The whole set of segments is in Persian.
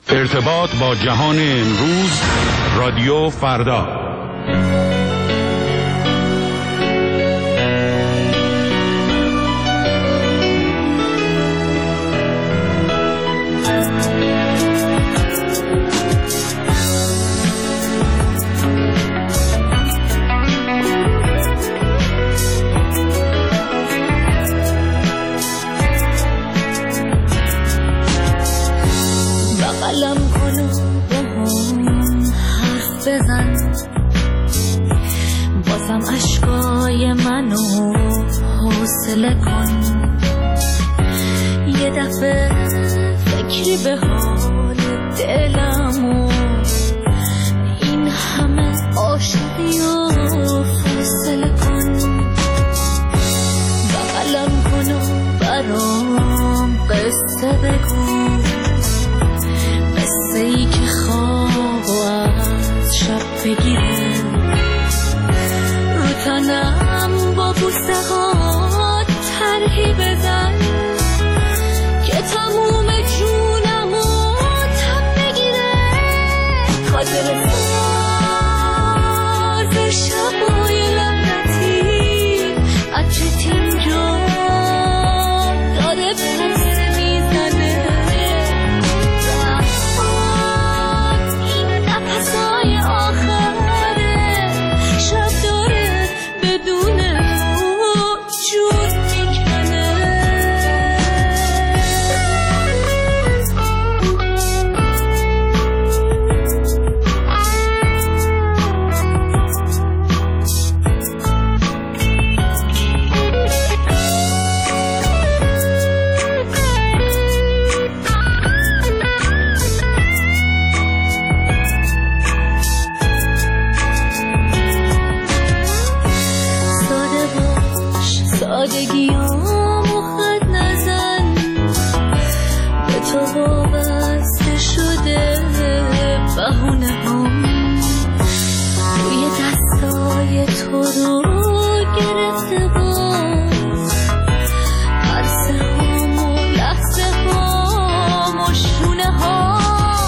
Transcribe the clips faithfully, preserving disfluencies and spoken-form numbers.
ارتباط با جهان امروز، رادیو فردا. بغلم کن و با هم حرف بزن، بازم عشقای منو حوصله کن. یه دفعه فکری به حال دلم و این همه عاشقی و فاصله کن. بغلم کن و برام قصه بگو، قصه ای که خواب از شب بگیره، رو تنم با بوسه ها طرحی بزن که تموم جونم و تب بگیره. خاطر ساز شبای لعنتی عطرت اینجا داره پس میزنه، این نفسای آخره شب داره بدون رو جون میکنه. ساده باش، سادگیامو خط نزن، به تو وابسته شده بهونه هم، روی دستای تو رو گرفته باز، حدسه هم و لحظه هم و شونه ها،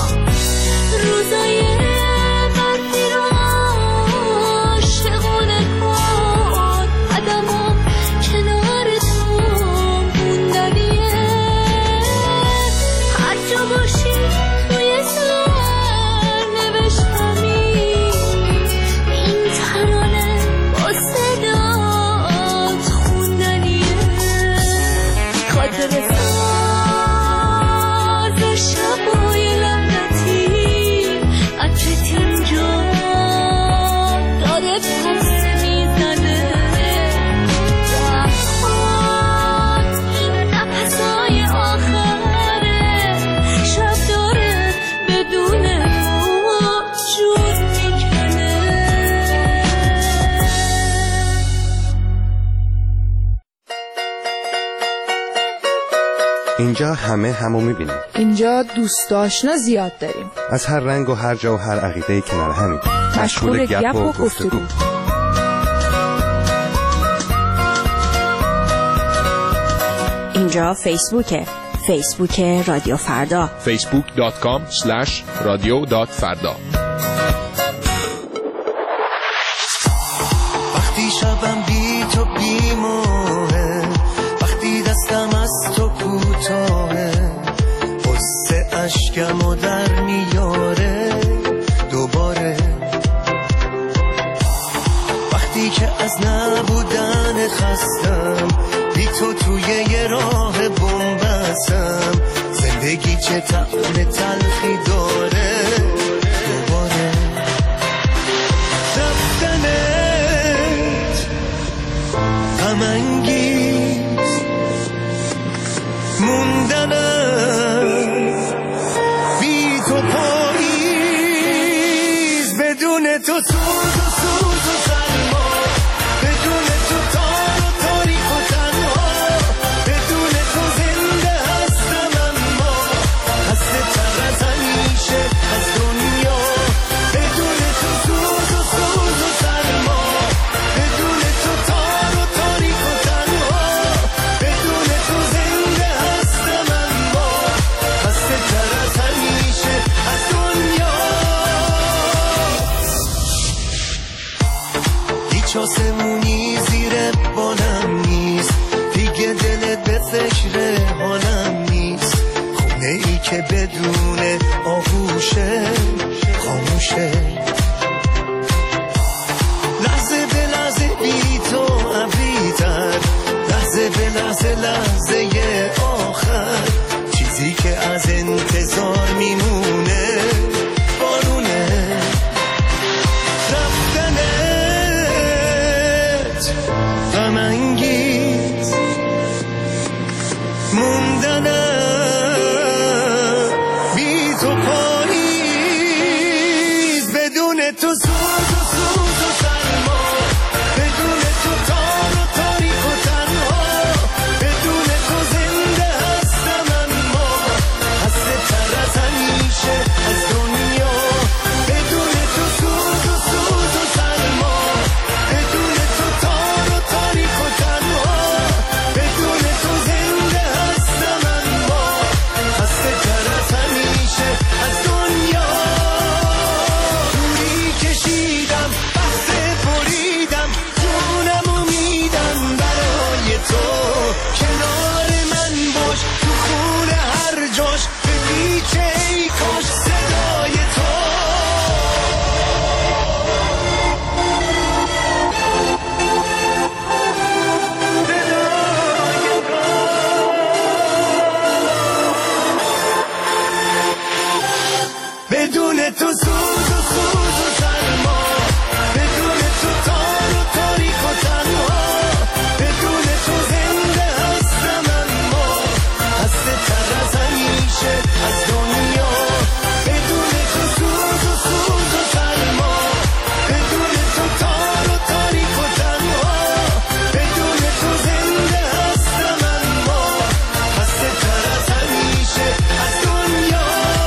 روزای برفی رو عاشقونه کن، قدمم کنار تو موندنیه، هر جا باشی توی سر نوشتمی این ترانه با صدات خوندنیه. خاطر ساز شبای لعنتی عطرت اینجا داره پس میزنه، این نفسای آخره شب داره بدون رو جون میکنه. اینجا همه همو میبینیم، اینجا دوست آشنا زیاد داریم، از هر رنگ و هر جا و هر عقیده کنار همیم، مشغول گپ و گفتگو. اینجا فیسبوکه، فیسبوک رادیو فردا، فیسبوک دات کام اسلش رادیو دات فردا. وقتی شبم بی تو بیموه، وقتی دستم از تو کوتاهه، قصه اشکمو در میاره دوباره، وقتی که از نبودن خستم، بی تو توی یه راه بومبستم، زندگی چه طعم تلخی داره دوباره، رفتنت غم انگیز، موندنم بی تو پاییز، بدون تو سوز و سوز و سرما، بدون تو تار و تاریک و تنها، بدون تو زنده هستم اما خسته تر از همیشه. که بدون آغوشه خاموشه، لحظه به لحظه بی تو ابری‌تر، لحظه به لحظه لحظه آخر، چیزی که از انتظار میمونه بارونه، رفتنت غم انگیز، موندنت بی تو پاییز، بدون تو سوز و سوز و سرما، بدون تو تار و تاریک و تنها، بدون تو زنده هستم اما خسته تر از همیشه از دنیا، بدون تو سوز و سوز و سرما، بدون تو تار و تاریک و تنها، بدون تو زنده هستم اما خسته تر از همیشه از دنیا، دوری کشیدم بحثه بریدم جونم و میدم برای تو، کنار من باش تو خونه هر جاش، به بیچه ای کاش صدای تو، بدون تو سوز و سوز و سرما، بدون تو تار و تاریک و تنها، بدون تو زنده هستم اما خسته تر از همیشه از دنیا، بدون تو سوز و سوز و سرما، بدون تو تار و تاریک و تنها، بدون تو زنده هستم اما خسته تر از همیشه از دنیا.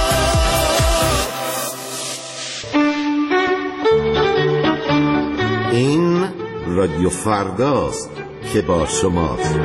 این رادیو فرداست که با شماست.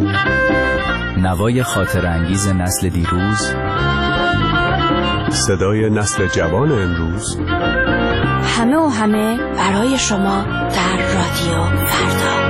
نوای خاطر انگیز نسل دیروز، صدای نسل جوان امروز، همه و همه برای شما در رادیو فردا.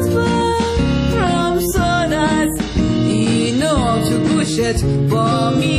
با می